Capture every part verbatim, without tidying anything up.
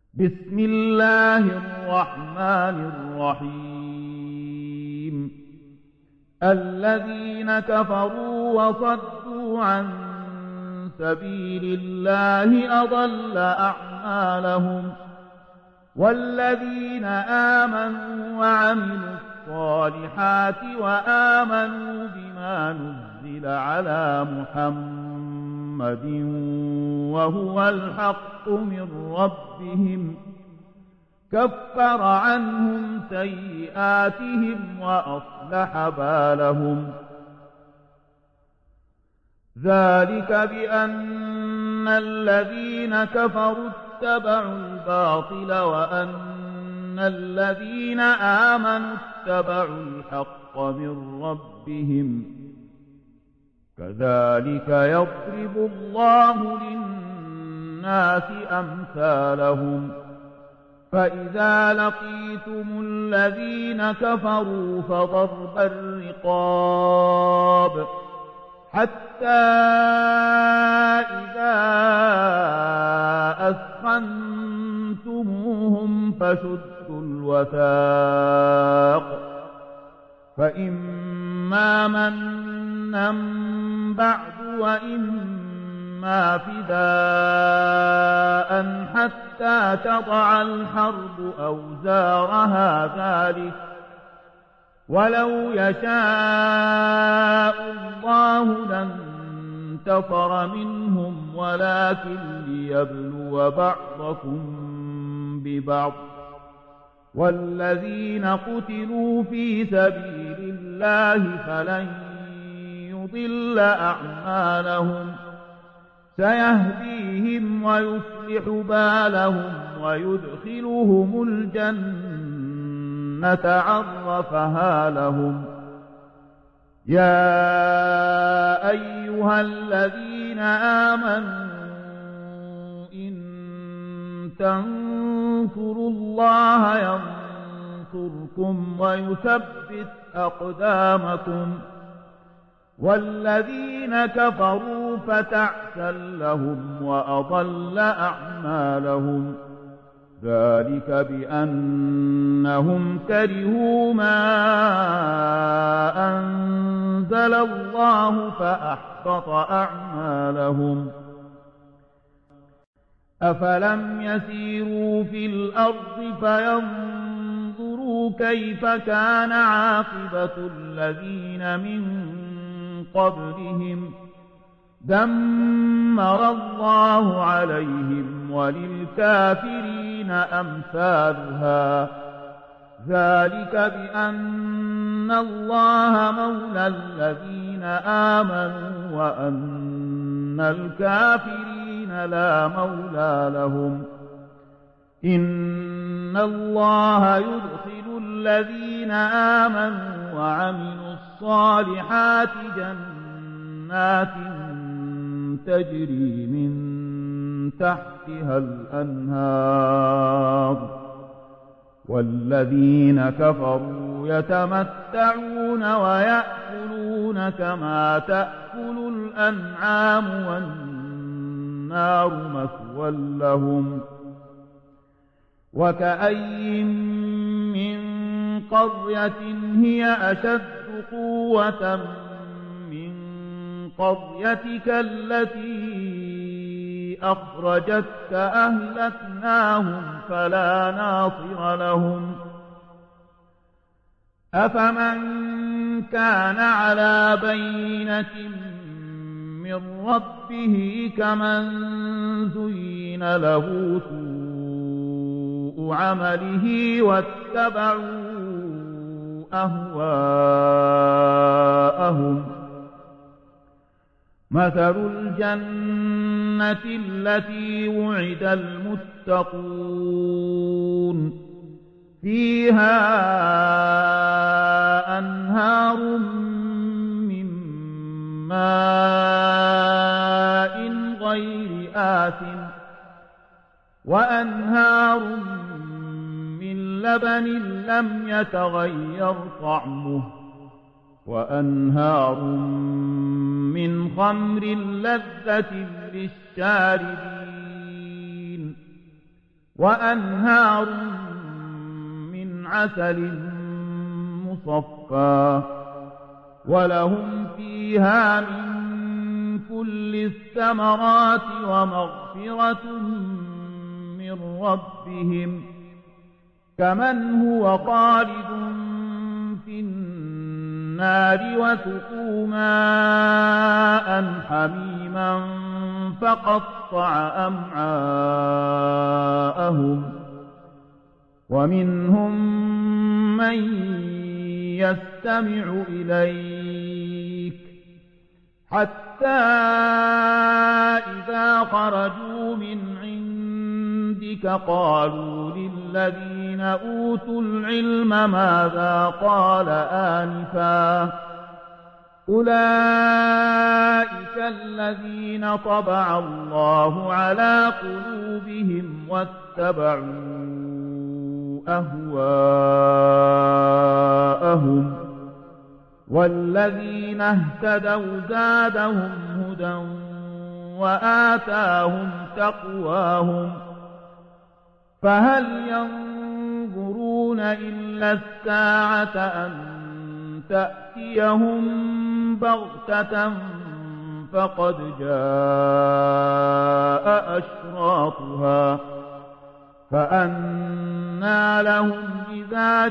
بسم الله الرحمن الرحيم الذين كفروا وصدوا عن سبيل الله أضل أعمالهم والذين آمنوا وعملوا الصالحات وآمنوا بما نزل على محمد وهو الحق من ربهم كفر عنهم سيئاتهم وأصلح بالهم ذلك بأن الذين كفروا اتبعوا الباطل وأن الذين آمنوا اتبعوا الحق من ربهم كذلك يضرب الله للناس أمثالهم فإذا لقيتم الذين كفروا فضرب الرقاب حتى إذا أثخنتموهم فشدوا الوثاق فإما منا بعد وإما فداء حتى تضع الحرب أوزارها ذلك ولو يشاء الله لانتصر منهم ولكن ليبلو بعضكم ببعض والذين قتلوا في سبيل الله فلن يضل أعمالهم سيهديهم ويصلح بالهم ويدخلهم الجنة عرفها لهم يا أيها الذين آمنوا إن تنصروا الله ينصركم ويثبت أقدامكم والذين كفروا فتعسا لهم وأضل أعمالهم ذلك بأنهم كرهوا ما أنزل الله فأحبط أعمالهم أفلم يسيروا في الأرض فينظروا كيف كان عاقبة الذين من قبلهم دمر الله عليهم وللكافرين أمثالها ذلك بأن الله مولى الذين آمنوا وأن الكافرين لا مولى لهم إن الله يدخل الذين آمنوا وعملوا الصالحات جنات تجري من تحتها الأنهار والذين كفروا يتمتعون ويأكلون كما تأكل الأنعام والنار مثوى لهم وكأي من قرية هي أشد قوة من قريتك التي أخرجتك أهلكناهم فلا ناصر لهم أفمن كان على بينة من ربه كمن زين له سوء عمله واتبعوا أهواءهم مثل الجنة التي وعد المتقون فيها أنهار من ماء غير آسن وأنهار من لبن لم يتغير طعمه وأنهار من خمر لذة للشاربين وأنهار من عسل مصفى ولهم فيها من كل الثمرات ومغفرة من ربهم كمن هو خالد في النار وسقوا ماء حميما فقطع أمعاءهم ومنهم من يستمع إليك حتى إذا خرجوا من عندك قالوا للذين أوتوا العلم ماذا قال آنفا أولئك الذين طبع الله على قلوبهم واتبعوا أهواءهم والذين اهتدوا زادهم هدى وآتاهم تقواهم فهل ينظرون إلا الساعة أن تأتيهم بغتة فقد جاء أشراطها فأنى لهم إذا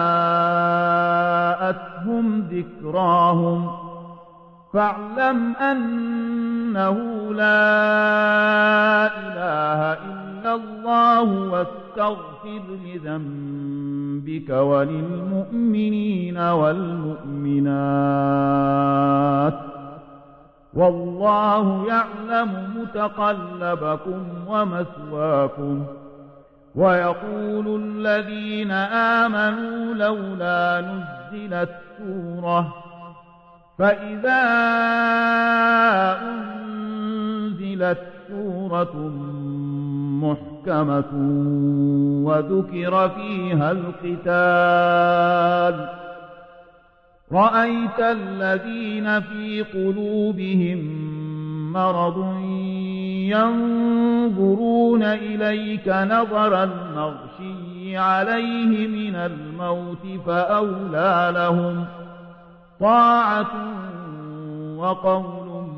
جاءتهم ذكراهم فاعلم أنه لا إله إلا الله واستغفر لذنبك وللمؤمنين والمؤمنات والله يعلم متقلبكم ومثواكم ويقول الذين آمنوا لولا نزلت سورة فإذا أنزلت سورة محكمة وذكر فيها القتال رأيت الذين في قلوبهم مرض ينظرون إليك نظر المغشي عليه من الموت فأولى لهم طاعة وقول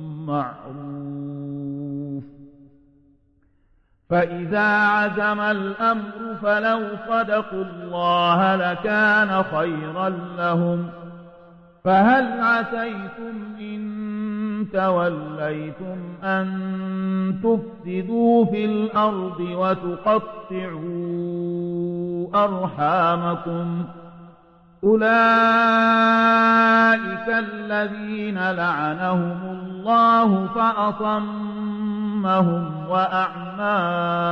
معروف فإذا عزم الأمر فلو صدقوا الله لكان خيرا لهم فهل عسيتم إن توليتم أن تفسدوا في الأرض وتقطعوا أرحامكم أولئك الذين لعنهم الله فأصمهم وأعمى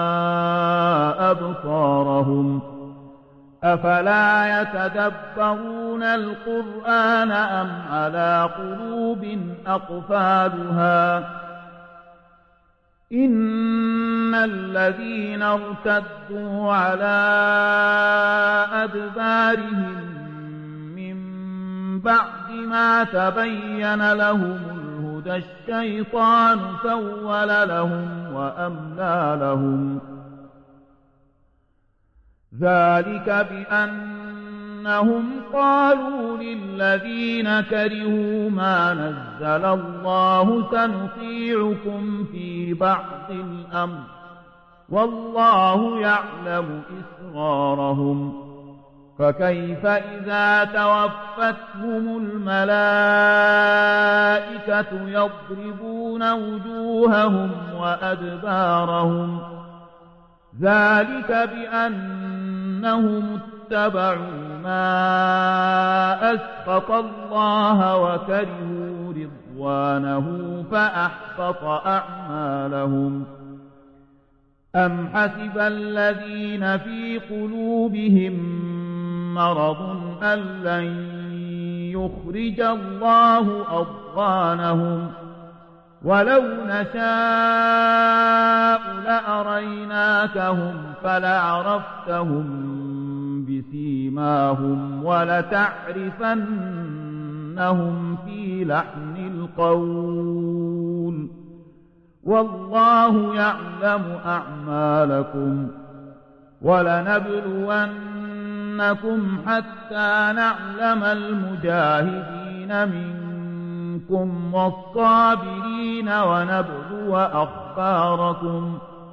أبصارهم أفلا يتدبرون القرآن أم على قلوب أقفالها إن الذين ارتدوا على أدبارهم من بعد ما تبين لهم الهدى الشيطان سول لهم وأملى لهم ذلك بأنهم قالوا للذين كرهوا ما نزل الله سنطيعكم في بعض الأمر والله يعلم إسرارهم فكيف إذا توفتهم الملائكة يضربون وجوههم وأدبارهم ذلك بأنهم اتبعوا ما أسخط الله وكرهوا رضوانه فأحبط أعمالهم أم حسب الذين في قلوبهم مرض أن لن يخرج الله أضغانهم ولو نشاء لأريناكهم فلعرفتهم بسيماهم ولتعرفنهم في لحن القول والله يعلم أعمالكم ولنبلونكم حتى نعلم المجاهدين منكم والصابرين ونبلو أخباركم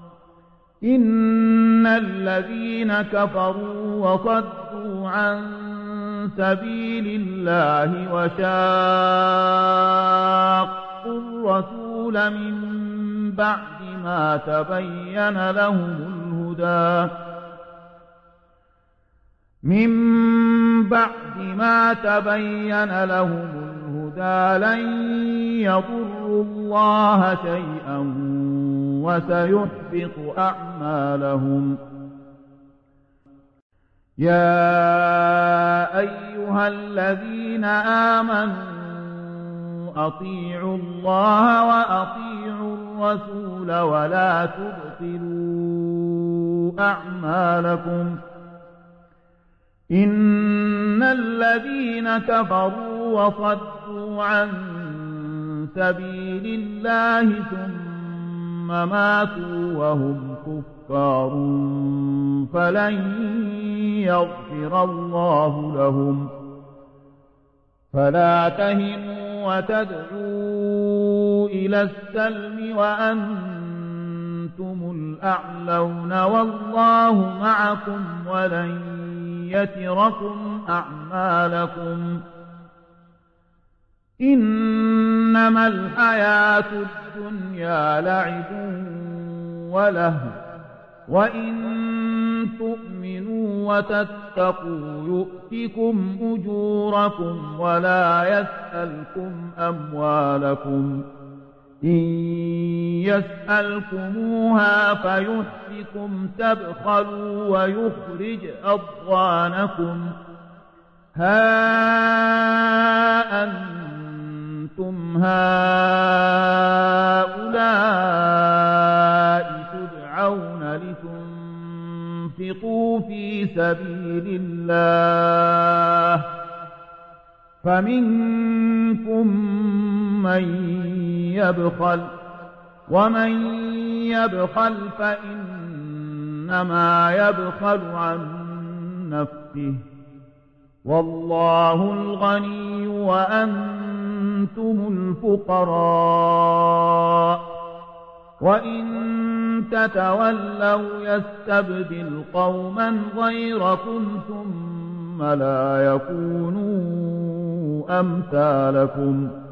إن الذين كفروا وصدوا عن سبيل الله وشاقوا الرسول من بعد ما تبين لهم الهدى من بعد ما تبين لهم الهدى لن يضروا الله شيئا وسيحبط أعمالهم يا أيها الذين آمنوا أطيعوا الله وأطيعوا الرسول ولا تبطلوا أعمالكم إن الذين كفروا وصدوا عن سبيل الله ثم ماتوا وهم كفار فلن يغفر الله لهم فلا تهنوا وتدعوا إلى السلم وأنتم الأعلون والله معكم ولن يتركم أعمالكم إنما الحياة الدنيا لعب ولهو وإن تؤمنوا وتتقوا يؤتكم أجوركم ولا يسألكم أموالكم إن يسألكموها فيحفكم تبخلوا ويخرج أضغانكم ها أنتم هؤلاء تدعون لتنفقوا في سبيل الله فمنكم من يبخل ومن يبخل فإنما يبخل عن نفسه والله الغني وأنتم الفقراء وإن تتولوا يستبدل قوما غيركم ثم لا يكونوا أمثالكم